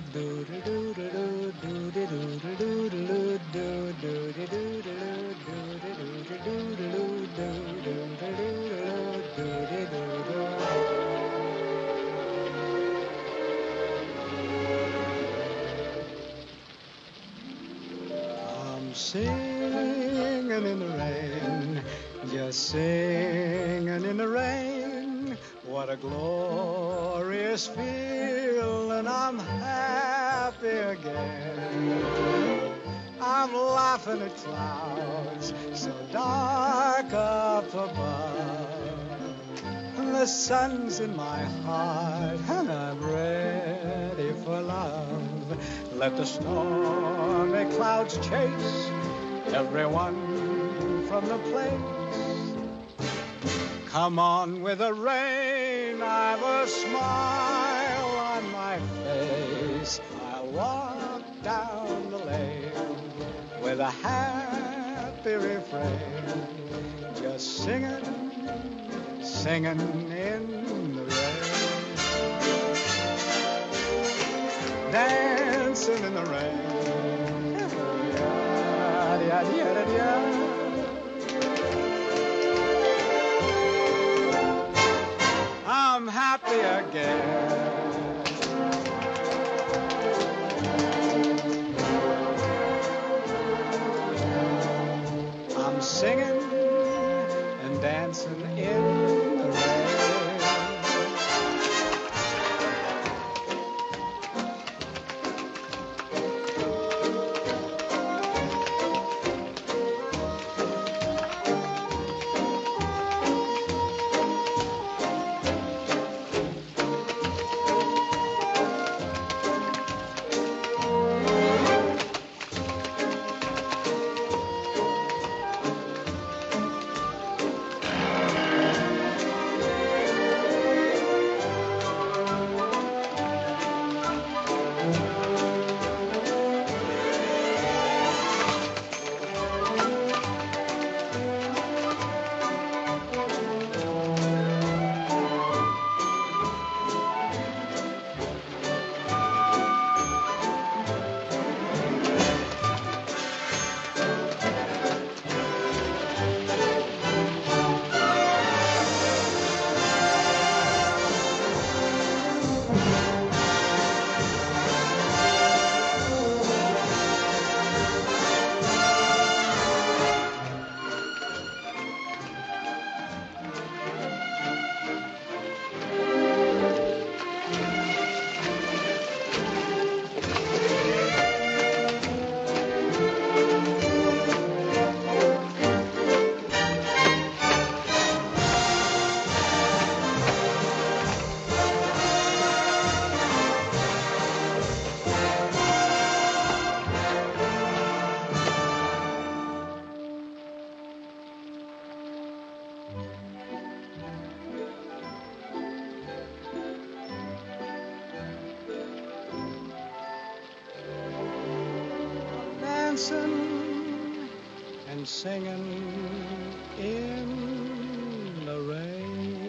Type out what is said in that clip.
I'm singing in the rain, just singing in the rain. What a glorious feeling, I'm happy again. I'm laughing at clouds so dark up above. The sun's in my heart and I'm ready for love. Let the stormy clouds chase everyone from the place. Come on with the rain, I've a smile on my face. I'll walk down the lane with a happy refrain, just singing, singing in the rain, dancing in the rain. I'm happy again. I'm singing and dancing in the rain. Dancing and singing in the rain.